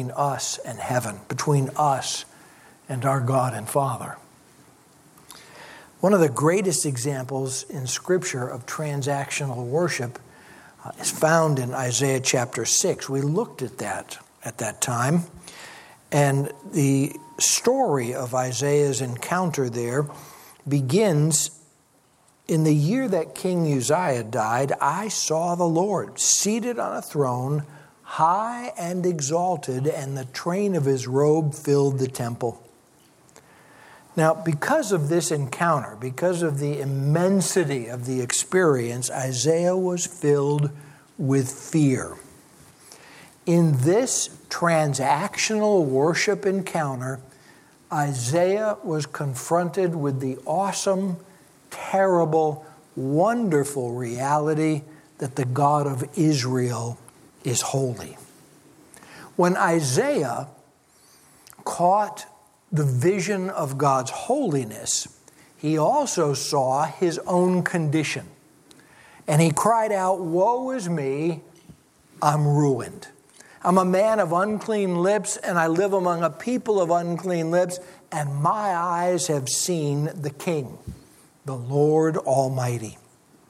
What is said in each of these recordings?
between us and heaven, between us and our God and Father. One of the greatest examples in Scripture of transactional worship is found in Isaiah chapter 6. We looked at that time. And the story of Isaiah's encounter there begins, in the year that King Uzziah died, I saw the Lord seated on a throne, high and exalted, and the train of his robe filled the temple. Now, because of this encounter, because of the immensity of the experience, Isaiah was filled with fear. In this transactional worship encounter, Isaiah was confronted with the awesome, terrible, wonderful reality that the God of Israel is holy. When Isaiah caught the vision of God's holiness, he also saw his own condition. And he cried out, "Woe is me, I'm ruined. I'm a man of unclean lips, and I live among a people of unclean lips, and my eyes have seen the King, the Lord Almighty."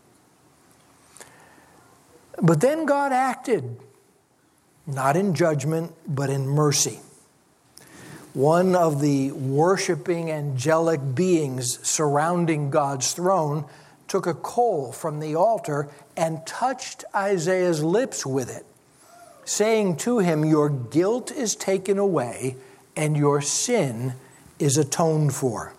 But then God acted, not in judgment, but in mercy. One of the worshiping angelic beings surrounding God's throne took a coal from the altar and touched Isaiah's lips with it, saying to him, "Your guilt is taken away and your sin is atoned for."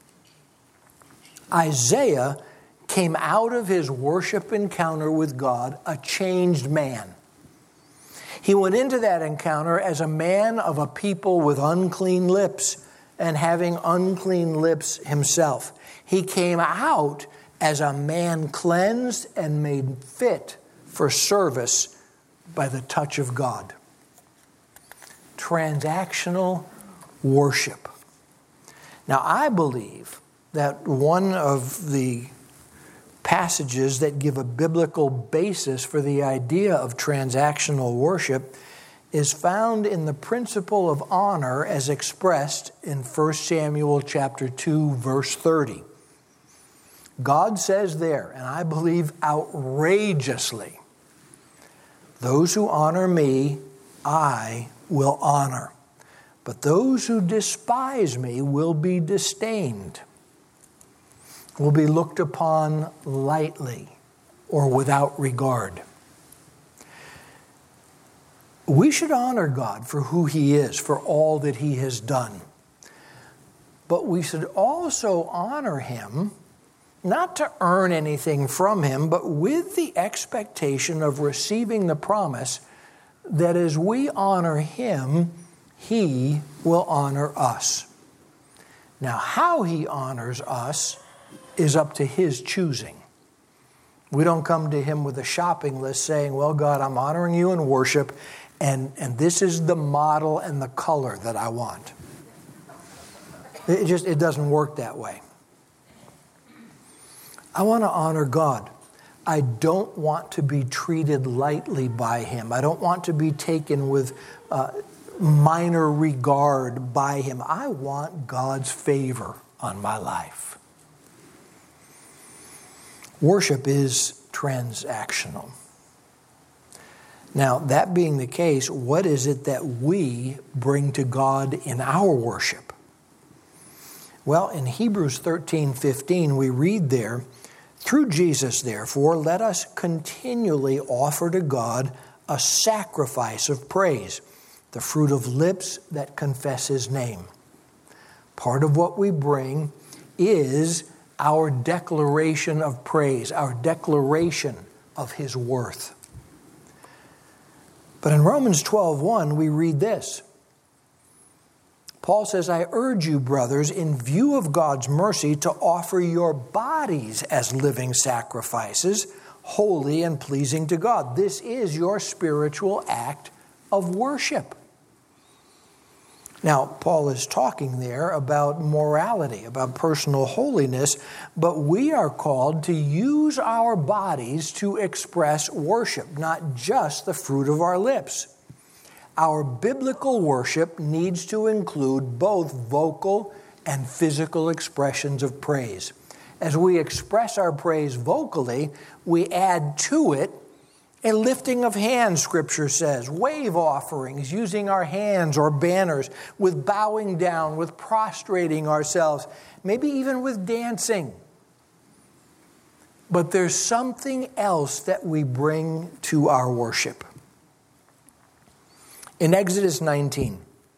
Isaiah came out of his worship encounter with God a changed man. He went into that encounter as a man of a people with unclean lips and having unclean lips himself. He came out as a man cleansed and made fit for service by the touch of God. Transactional worship. Now, I believe that one of the passages that give a biblical basis for the idea of transactional worship is found in the principle of honor as expressed in 1 Samuel chapter 2, verse 30. God says there, and I believe outrageously, "Those who honor me, I will honor. But those who despise me will be disdained, will be looked upon lightly or without regard." We should honor God for who He is, for all that He has done. But we should also honor Him, not to earn anything from Him, but with the expectation of receiving the promise that as we honor Him, He will honor us. Now, how He honors us is up to His choosing. We don't come to Him with a shopping list saying, "Well, God, I'm honoring you in worship, and this is the model and the color that I want." It doesn't work that way. I want to honor God. I don't want to be treated lightly by Him. I don't want to be taken with minor regard by Him. I want God's favor on my life. Worship is transactional. Now, that being the case, what is it that we bring to God in our worship? Well, in Hebrews 13:15, we read there, "Through Jesus, therefore, let us continually offer to God a sacrifice of praise, the fruit of lips that confess His name." Part of what we bring is our declaration of praise, our declaration of His worth. But in Romans 12:1, we read this. Paul says, "I urge you, brothers, in view of God's mercy, to offer your bodies as living sacrifices, holy and pleasing to God." This is your spiritual act of worship. Now, Paul is talking there about morality, about personal holiness, but we are called to use our bodies to express worship, not just the fruit of our lips. Our biblical worship needs to include both vocal and physical expressions of praise. As we express our praise vocally, we add to it a lifting of hands, Scripture says, wave offerings, using our hands or banners, with bowing down, with prostrating ourselves, maybe even with dancing. But there's something else that we bring to our worship. In Exodus 19,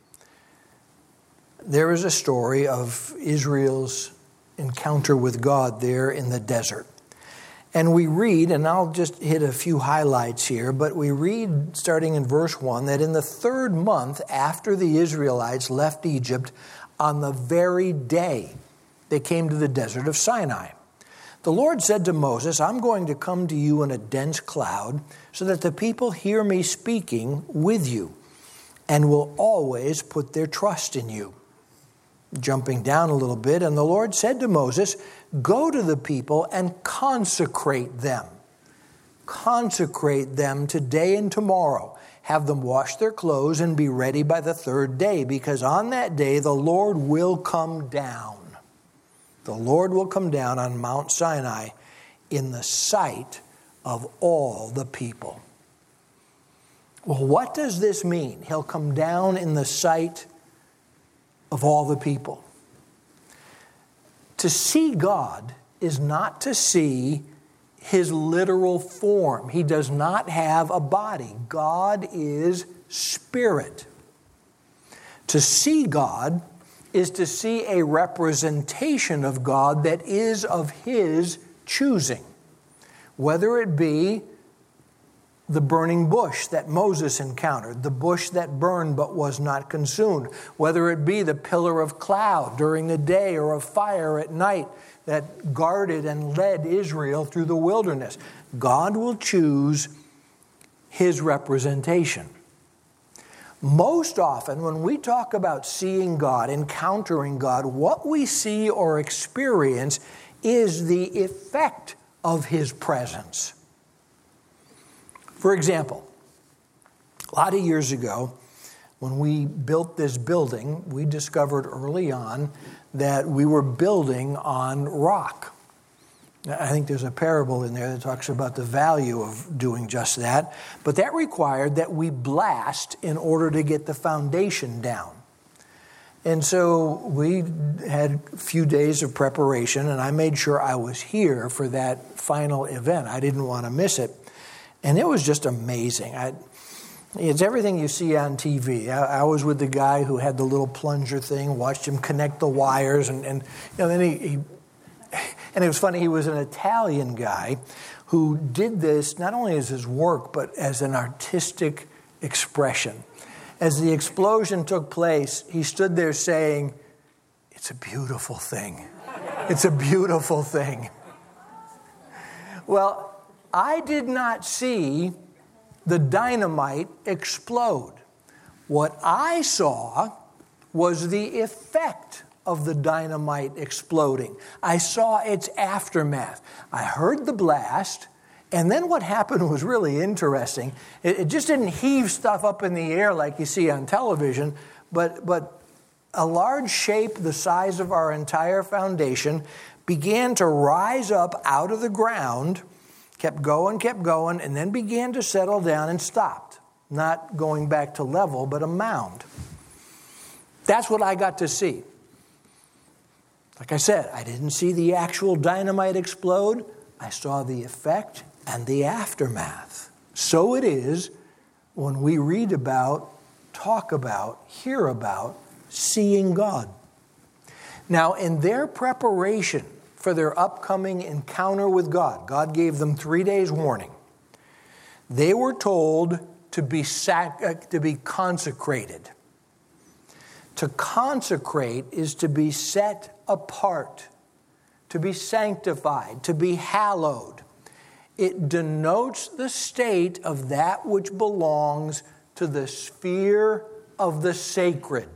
there is a story of Israel's encounter with God there in the desert. And we read, and I'll just hit a few highlights here, but we read starting in verse 1 that in the 3rd month after the Israelites left Egypt, on the very day they came to the desert of Sinai, the Lord said to Moses, I'm going to come to you in a dense cloud so that the people hear me speaking with you and will always put their trust in you. Jumping down a little bit, and the Lord said to Moses, go to the people and consecrate them. Consecrate them today and tomorrow. Have them wash their clothes and be ready by the 3rd day, because on that day the Lord will come down. The Lord will come down on Mount Sinai in the sight of all the people. Well, what does this mean? He'll come down in the sight of all the people. To see God is not to see his literal form. He does not have a body. God is spirit. To see God is to see a representation of God that is of his choosing, whether it be the burning bush that Moses encountered, the bush that burned but was not consumed, whether it be the pillar of cloud during the day or of fire at night that guarded and led Israel through the wilderness. God will choose his representation. Most often, when we talk about seeing God, encountering God, what we see or experience is the effect of his presence. For example, a lot of years ago, when we built this building, we discovered early on that we were building on rock. I think there's a parable in there that talks about the value of doing just that. But that required that we blast in order to get the foundation down. And so we had a few days of preparation, and I made sure I was here for that final event. I didn't want to miss it. And it was just amazing. It's everything you see on TV. I was with the guy who had the little plunger thing, watched him connect the wires, and then he and it was funny, he was an Italian guy who did this not only as his work, but as an artistic expression. As the explosion took place, he stood there saying, "It's a beautiful thing. It's a beautiful thing." Well, I did not see the dynamite explode. What I saw was the effect of the dynamite exploding. I saw its aftermath. I heard the blast, and then what happened was really interesting. It just didn't heave stuff up in the air like you see on television, but a large shape the size of our entire foundation began to rise up out of the ground, kept going, and then began to settle down and stopped. Not going back to level, but a mound. That's what I got to see. Like I said, I didn't see the actual dynamite explode. I saw the effect and the aftermath. So it is when we read about, talk about, hear about seeing God. Now, in their preparation for their upcoming encounter with God, God gave them 3 days warning. They were told to be consecrated. To consecrate is to be set apart, to be sanctified, to be hallowed. It denotes the state of that which belongs to the sphere of the sacred.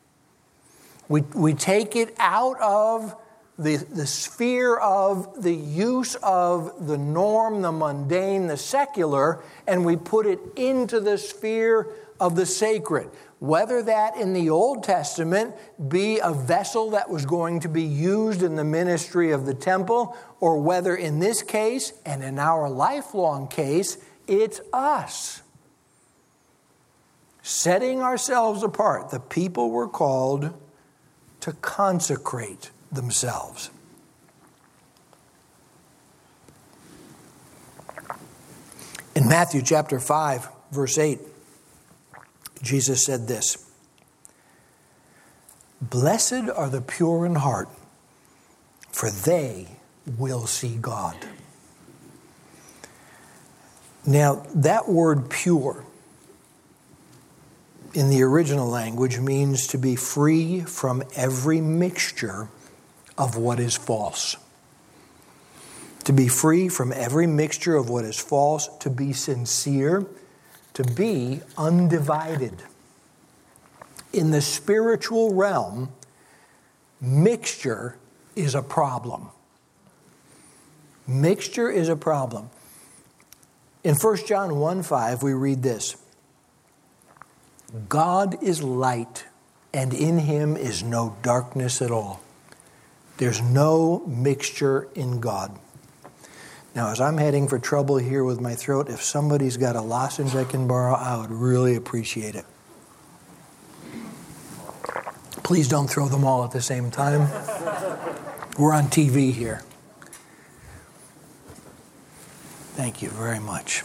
We take it out of the sphere of the use of the norm, the mundane, the secular, and we put it into the sphere of the sacred. Whether that in the Old Testament be a vessel that was going to be used in the ministry of the temple, or whether in this case, and in our lifelong case, it's us. Setting ourselves apart. The people were called to consecrate themselves. In Matthew chapter 5, verse 8, Jesus said this, "Blessed are the pure in heart, for they will see God." Now, that word pure in the original language means to be free from every mixture of what is false. To be free from every mixture of what is false, to be sincere, to be undivided. In the spiritual realm, mixture is a problem. Mixture is a problem. In 1 John 1:5, we read this, "God is light, and in him is no darkness at all." There's no mixture in God. Now, as I'm heading for trouble here with my throat, if somebody's got a lozenge I can borrow, I would really appreciate it. Please don't throw them all at the same time. We're on TV here. Thank you very much.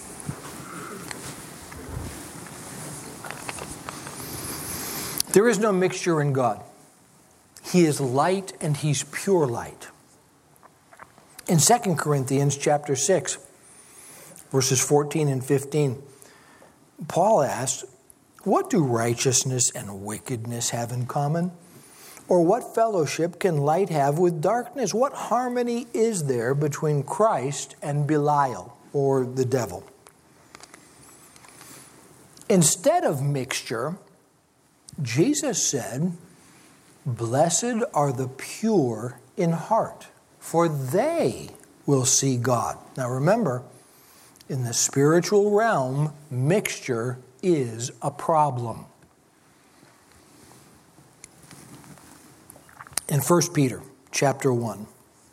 There is no mixture in God. He is light and he's pure light. In 2 Corinthians chapter 6, verses 14 and 15, Paul asked, "What do righteousness and wickedness have in common? Or what fellowship can light have with darkness? What harmony is there between Christ and Belial," or the devil? Instead of mixture, Jesus said, "Blessed are the pure in heart, for they will see God." Now remember, in the spiritual realm, mixture is a problem. In 1 Peter chapter 1,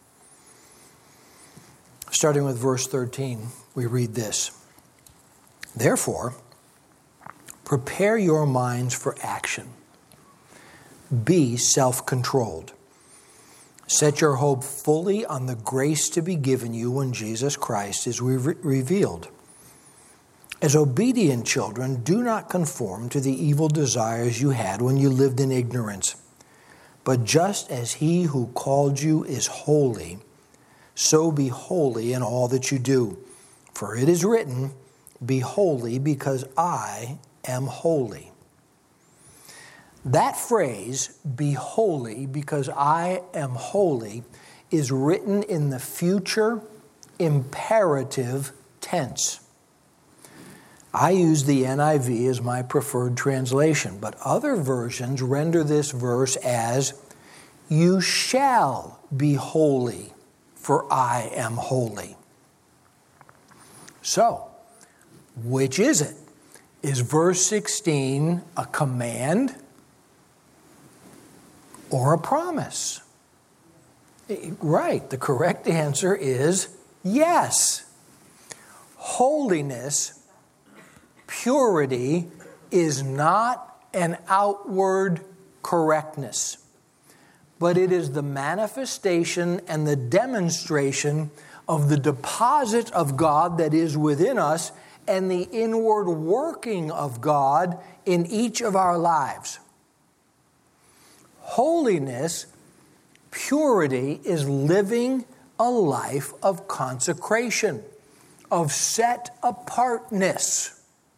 starting with verse 13, we read this, "Therefore, prepare your minds for action. Be self-controlled. Set your hope fully on the grace to be given you when Jesus Christ is revealed. As obedient children, do not conform to the evil desires you had when you lived in ignorance. But just as he who called you is holy, so be holy in all that you do. For it is written, 'Be holy because I am holy.'" That phrase, "be holy because I am holy," is written in the future imperative tense. I use the NIV as my preferred translation, but other versions render this verse as, "You shall be holy, for I am holy." So, which is it? Is verse 16 a command or a promise? Right, the correct answer is yes. Holiness, purity, is not an outward correctness, but it is the manifestation and the demonstration of the deposit of God that is within us and the inward working of God in each of our lives. Holiness, purity, is living a life of consecration, of set apartness.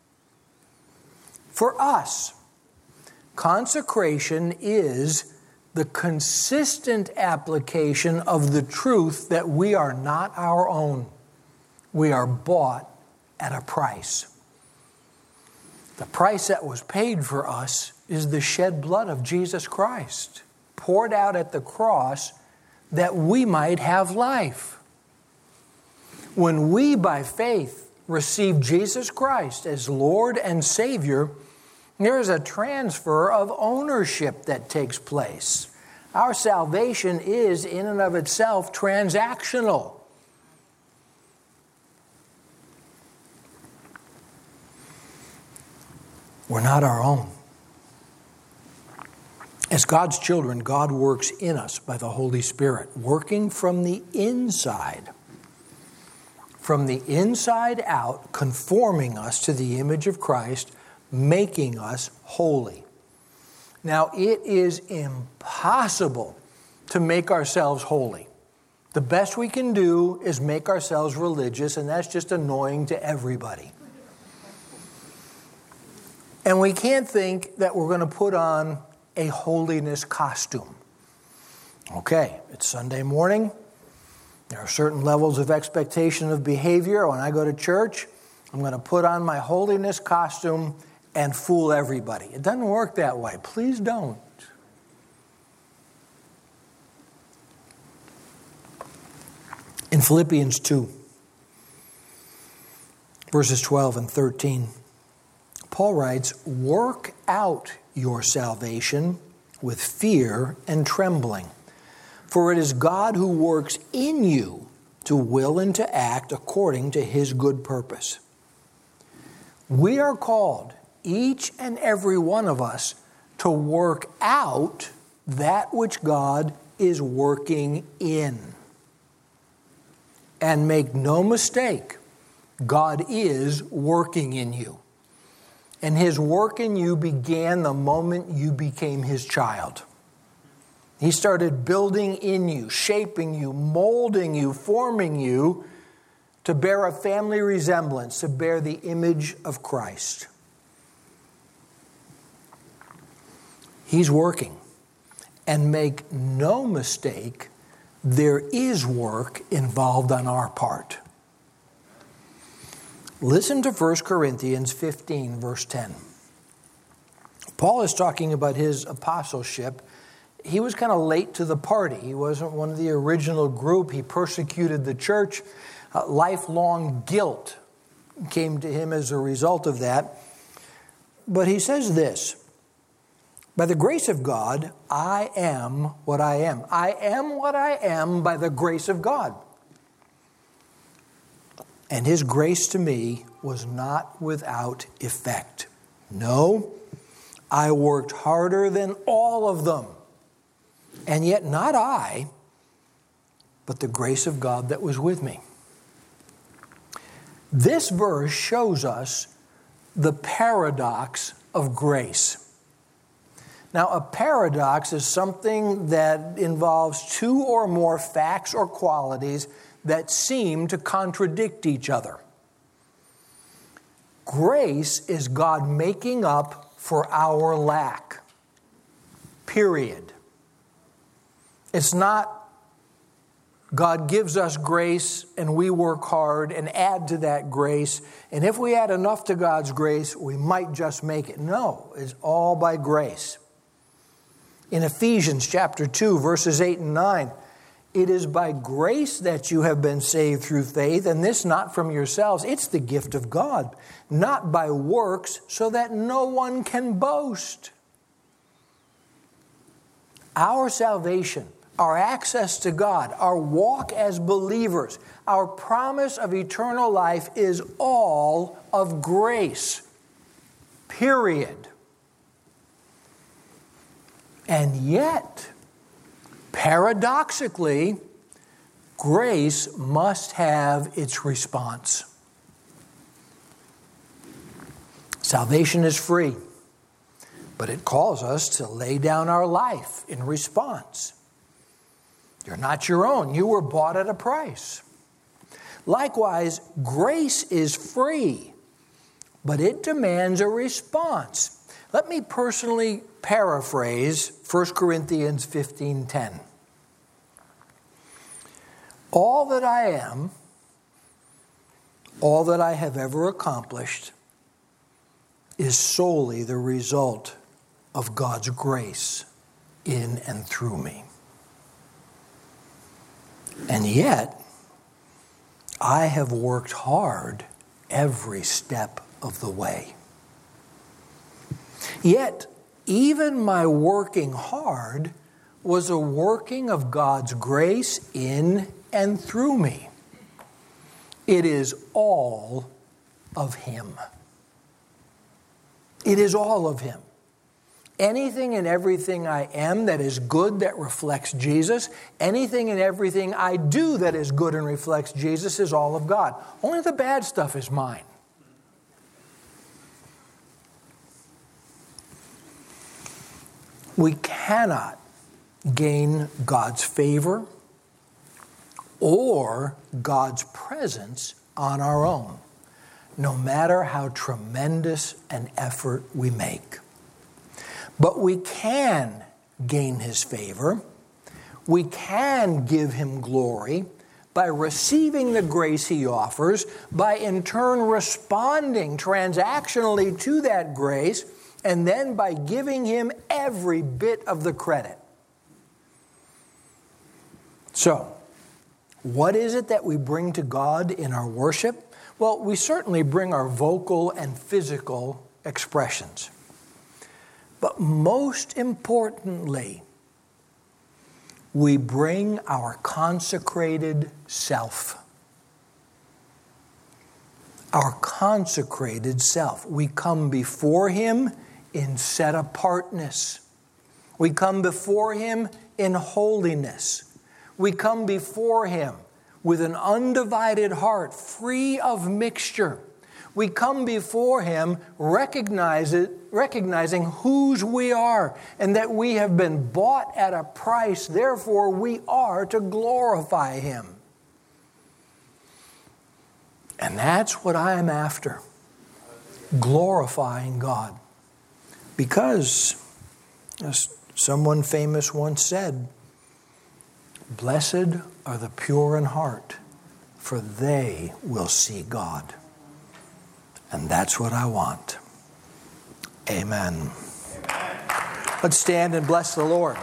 For us, consecration is the consistent application of the truth that we are not our own. We are bought at a price. The price that was paid for us is the shed blood of Jesus Christ, poured out at the cross that we might have life. When we, by faith, receive Jesus Christ as Lord and Savior, There is a transfer of ownership that takes place. Our salvation is, in and of itself, transactional. We're not our own. As God's children, God works in us by the Holy Spirit, working from the inside. From the inside out, conforming us to the image of Christ, making us holy. Now, it is impossible to make ourselves holy. The best we can do is make ourselves religious, and that's just annoying to everybody. And we can't think that we're going to put on a holiness costume. Okay, it's Sunday morning. There are certain levels of expectation of behavior. When I go to church, I'm going to put on my holiness costume and fool everybody. It doesn't work that way. Please don't. In Philippians 2, verses 12 and 13, Paul writes, "Work out your salvation with fear and trembling, for it is God who works in you to will and to act according to his good purpose." We are called, each and every one of us, to work out that which God is working in. And make no mistake, God is working in you. And his work in you began the moment you became his child. He started building in you, shaping you, molding you, forming you to bear a family resemblance, to bear the image of Christ. He's working. And make no mistake, there is work involved on our part. Listen to 1 Corinthians 15, verse 10. Paul is talking about his apostleship. He was kind of late to the party. He wasn't one of the original group. He persecuted the church. Lifelong guilt came to him as a result of that. But he says this, "By the grace of God, I am what I am. I am what I am by the grace of God. And his grace to me was not without effect. No, I worked harder than all of them. And yet not I, but the grace of God that was with me." This verse shows us the paradox of grace. Now, a paradox is something that involves two or more facts or qualities that seem to contradict each other. Grace is God making up for our lack. Period. It's not God gives us grace and we work hard and add to that grace. And if we add enough to God's grace, we might just make it. No, it's all by grace. In Ephesians chapter 2, verses 8 and 9, "It is by grace that you have been saved through faith, and this not from yourselves. It's the gift of God, not by works, so that no one can boast." Our salvation, our access to God, our walk as believers, our promise of eternal life is all of grace. Period. And yet, paradoxically, grace must have its response. Salvation is free, but it calls us to lay down our life in response. You're not your own. You were bought at a price. Likewise, grace is free, but it demands a response. Let me personally paraphrase 1 Corinthians 15:10. All that I am, all that I have ever accomplished, is solely the result of God's grace in and through me. And yet, I have worked hard every step of the way. Yet, even my working hard was a working of God's grace in and through me. It is all of Him. It is all of Him. Anything and everything I am that is good that reflects Jesus, anything and everything I do that is good and reflects Jesus is all of God. Only the bad stuff is mine. We cannot gain God's favor or God's presence on our own, no matter how tremendous an effort we make. But we can gain His favor. We can give Him glory by receiving the grace He offers, by in turn responding transactionally to that grace, and then by giving Him every bit of the credit. So, what is it that we bring to God in our worship? Well, we certainly bring our vocal and physical expressions. But most importantly, we bring our consecrated self. Our consecrated self. We come before Him in set apartness. We come before Him in holiness. We come before Him with an undivided heart, free of mixture. We come before Him recognizing whose we are and that we have been bought at a price. Therefore, we are to glorify Him. And that's what I am after, glorifying God. Because, as someone famous once said, "Blessed are the pure in heart, for they will see God." And that's what I want. Amen. Let's stand and bless the Lord.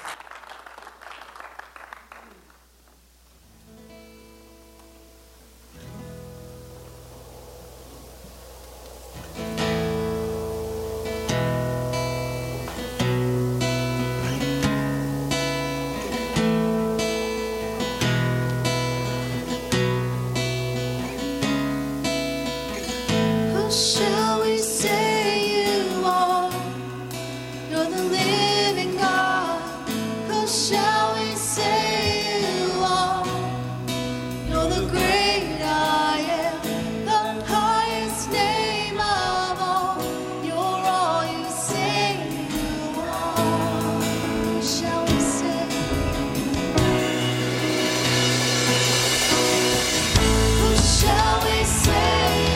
Shall we say you are? You're the living God. Who shall we say you are? You're the great I am, the highest name of all. You're all you say you are. Who shall we say? Who shall we say?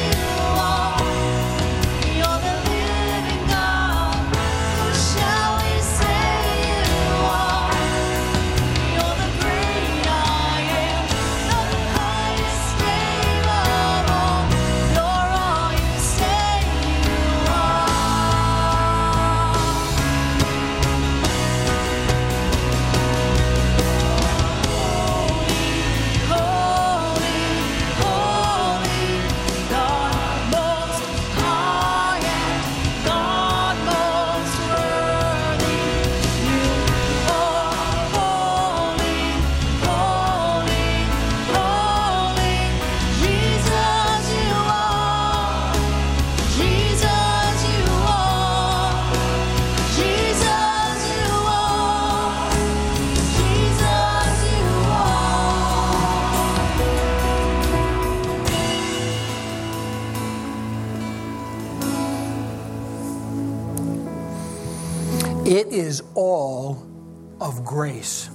It is all of grace.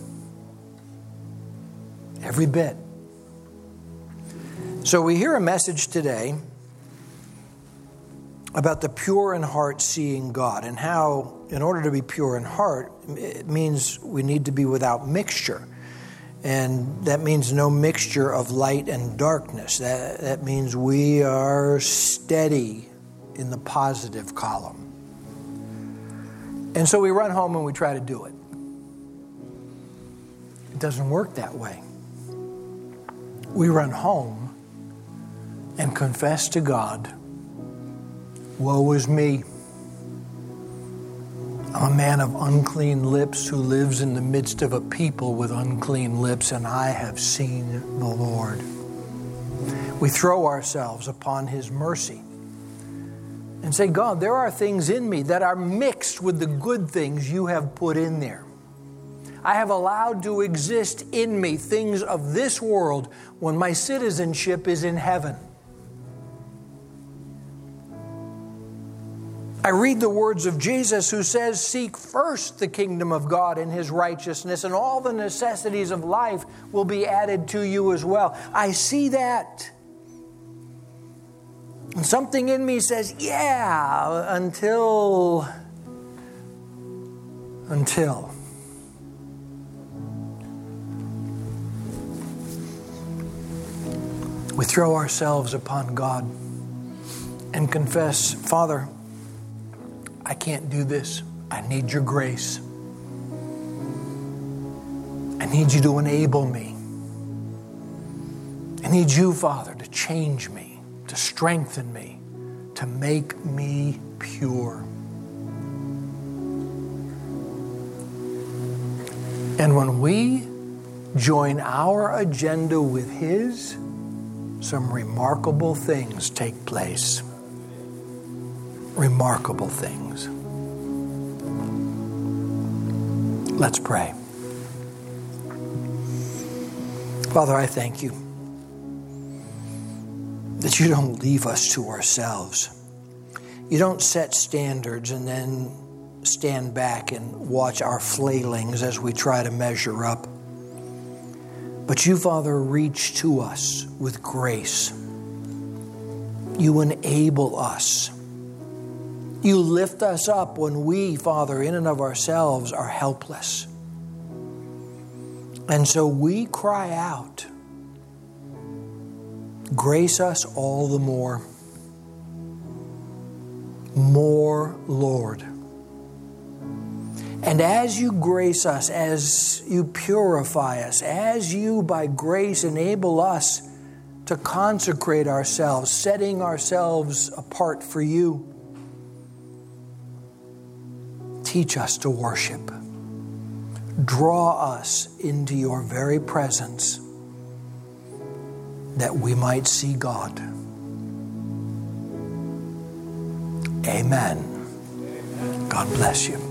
Every bit. So we hear a message today about the pure in heart seeing God, and how, in order to be pure in heart, it means we need to be without mixture. And that means no mixture of light and darkness. That means we are steady in the positive column. And so we run home and we try to do it. It doesn't work that way. We run home and confess to God, "Woe is me. I'm a man of unclean lips who lives in the midst of a people with unclean lips, and I have seen the Lord. We throw ourselves upon His mercy and say, God, there are things in me that are mixed with the good things you have put in there. I have allowed to exist in me things of this world when my citizenship is in heaven. I read the words of Jesus who says, seek first the kingdom of God and His righteousness, and all the necessities of life will be added to you as well. I see that. And something in me says, yeah, until. We throw ourselves upon God and confess, Father, I can't do this. I need your grace. I need you to enable me. I need you, Father, to change me, to strengthen me, to make me pure. And when we join our agenda with His, some remarkable things take place. Remarkable things. Let's pray. Father, I thank you that you don't leave us to ourselves. You don't set standards and then stand back and watch our flailings as we try to measure up. But you, Father, reach to us with grace. You enable us. You lift us up when we, Father, in and of ourselves are helpless. And so we cry out, grace us all the more. More, Lord. And as you grace us, as you purify us, as you by grace enable us to consecrate ourselves, setting ourselves apart for you, teach us to worship. Draw us into your very presence that we might see God. Amen. God bless you.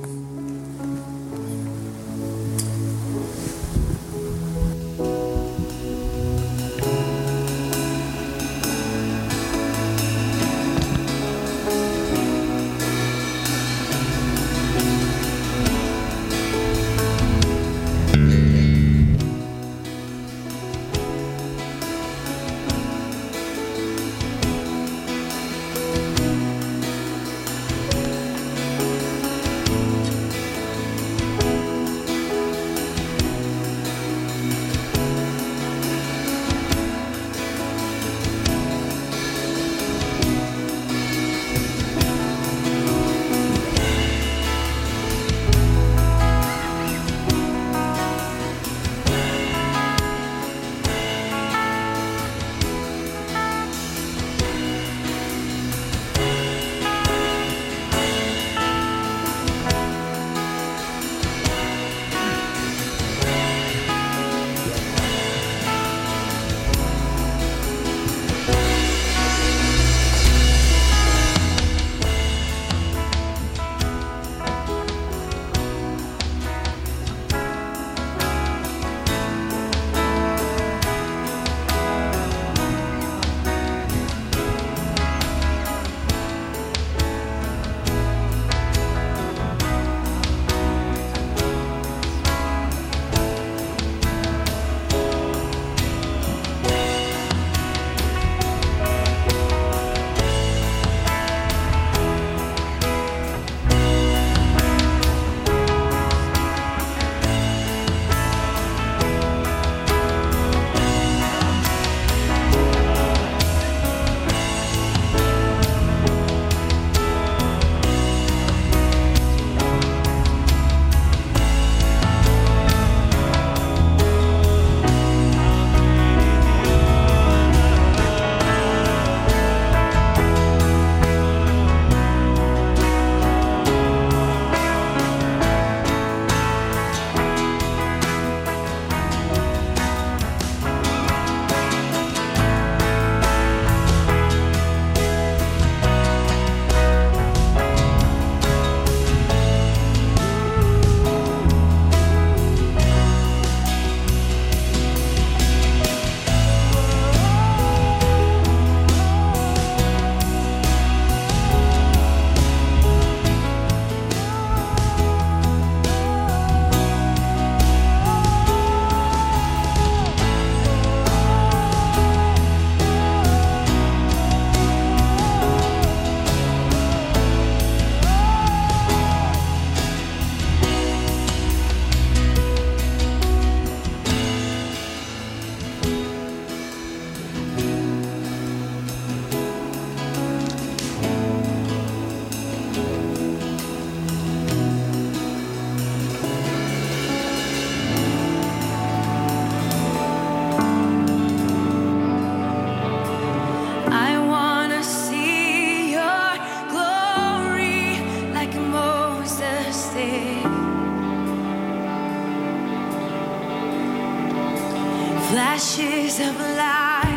Flashes of light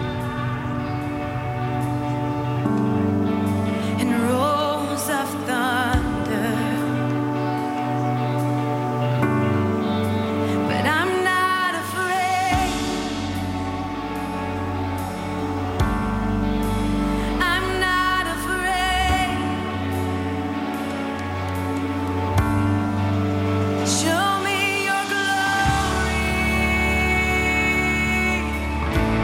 and rolls of thunder, but I'm not afraid. I'm not afraid. Show me your glory.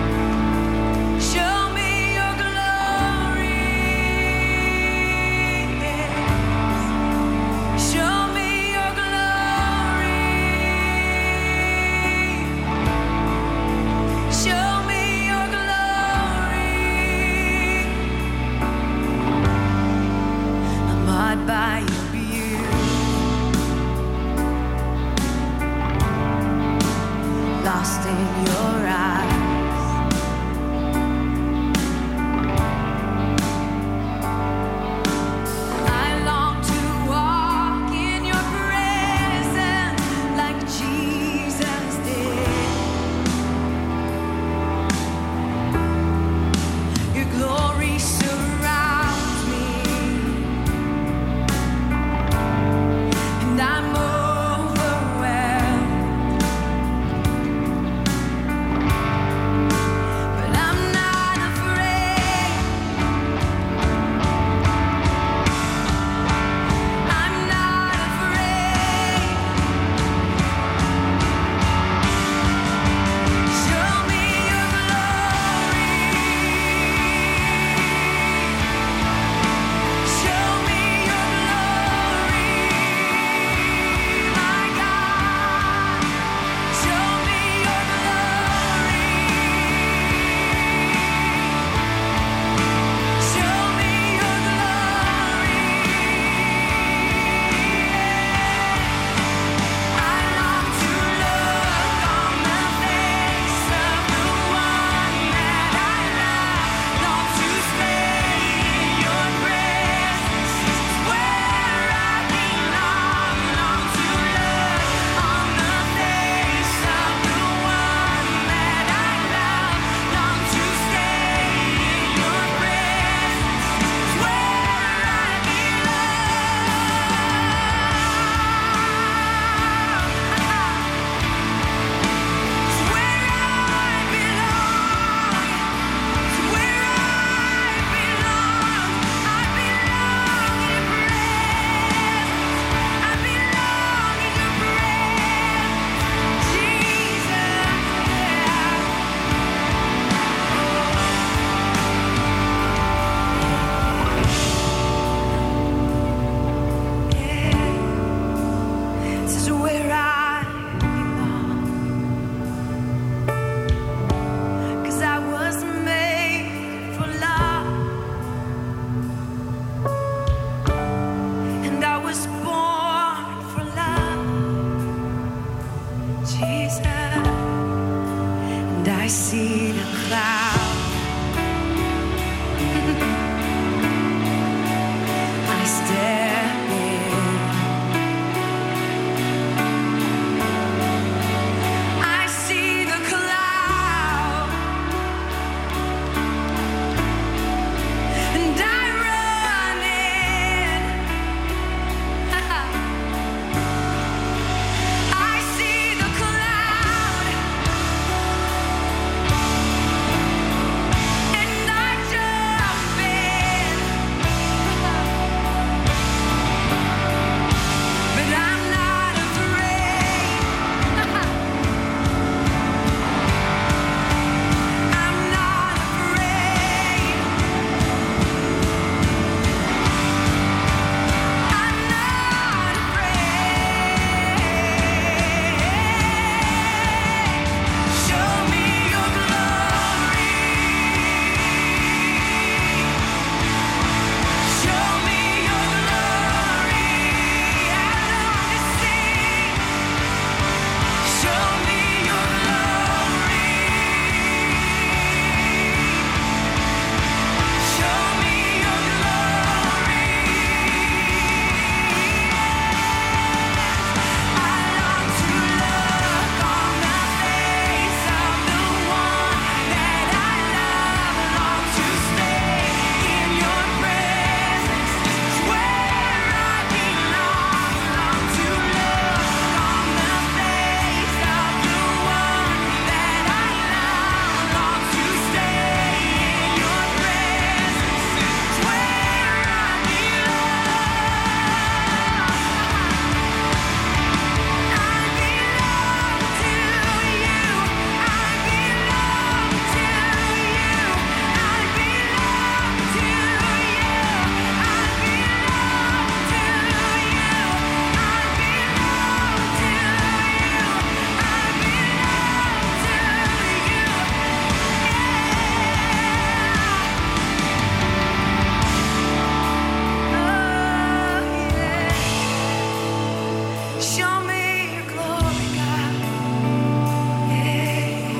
Show me your glory, God. Yeah.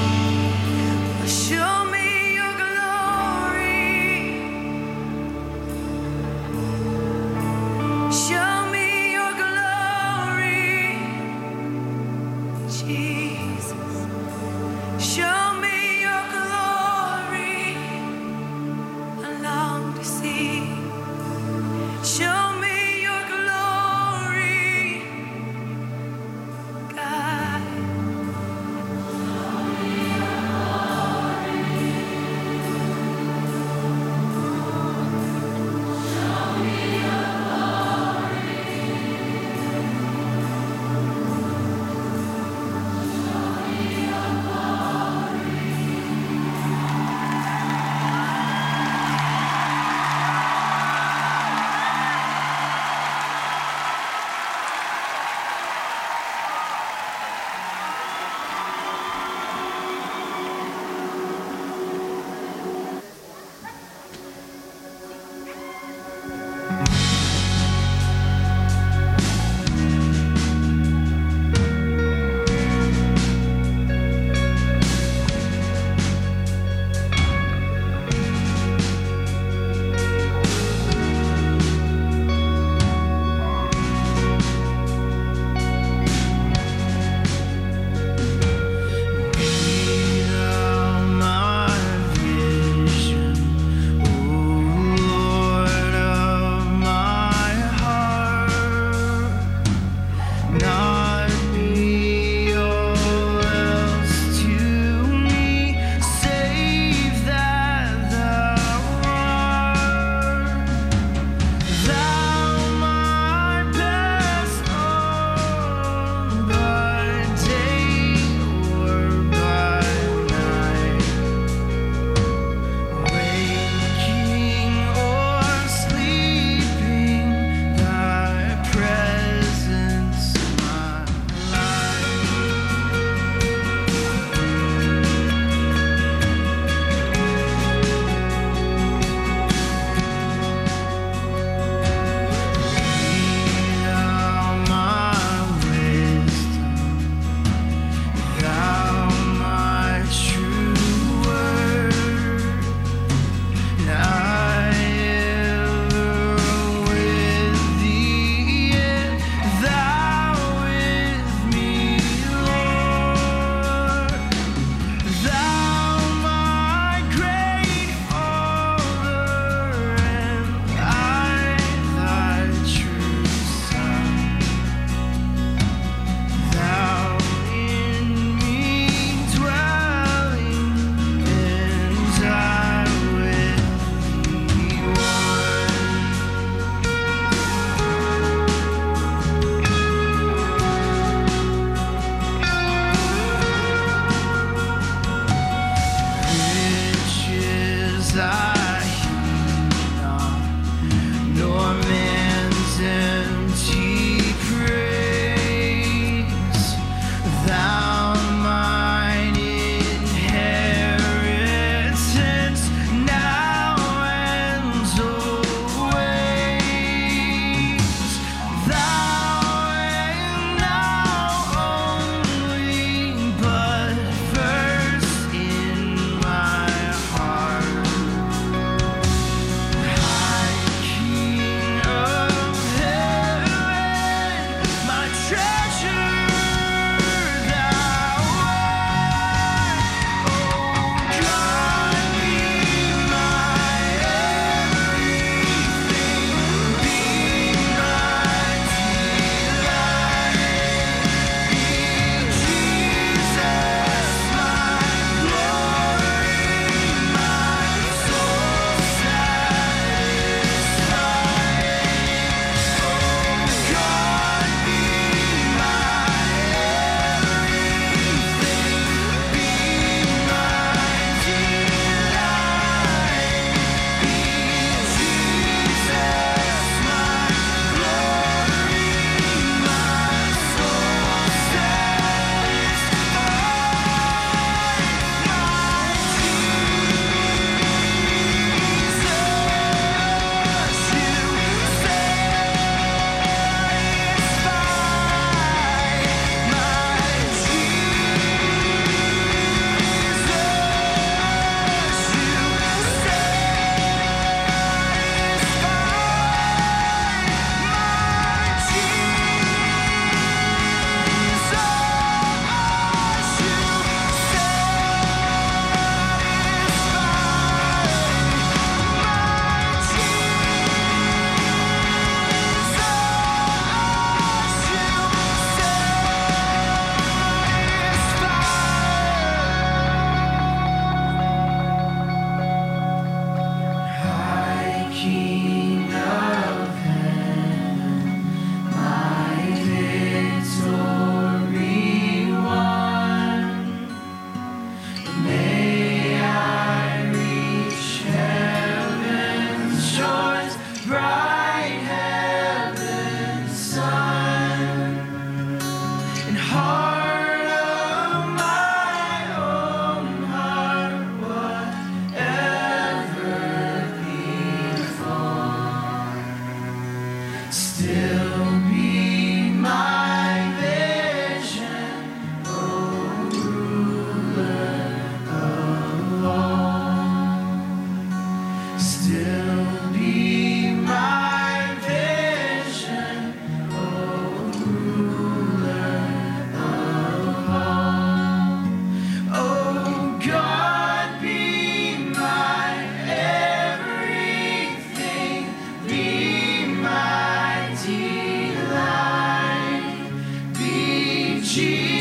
Show me your glory. Show me your glory, Jesus. Show me your glory. I long to see. Show me your glory. Jesus.